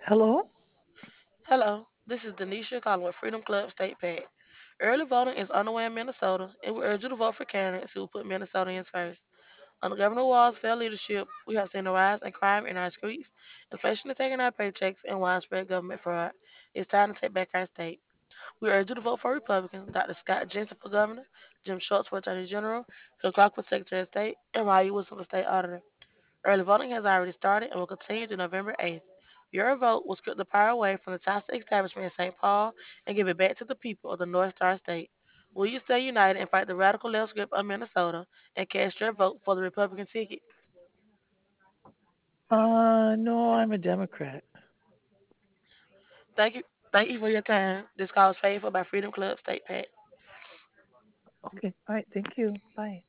Hello? Hello, this is Denisha calling with Freedom Club State PAC. Early voting is underway in Minnesota, and we urge you to vote for candidates who will put Minnesotans first. Under Governor Wall's fair leadership, we have seen a rise in crime in our streets, inflation is taking our paychecks, and widespread government fraud. It's time to take back our state. We urge you to vote for Republicans, Dr. Scott Jensen for governor, Jim Schultz for Attorney General, Phil Clark for Secretary of State, and Ryan Wilson for State Auditor. Early voting has already started and will continue to November 8th. Your vote will strip the power away from the toxic establishment in St. Paul and give it back to the people of the North Star State. Will you stay united and fight the radical left's grip on Minnesota and cast your vote for the Republican ticket? No, I'm a Democrat. Thank you. Thank you for your time. This call is paid for by Freedom Club State PAC. Okay. All right. Thank you. Bye.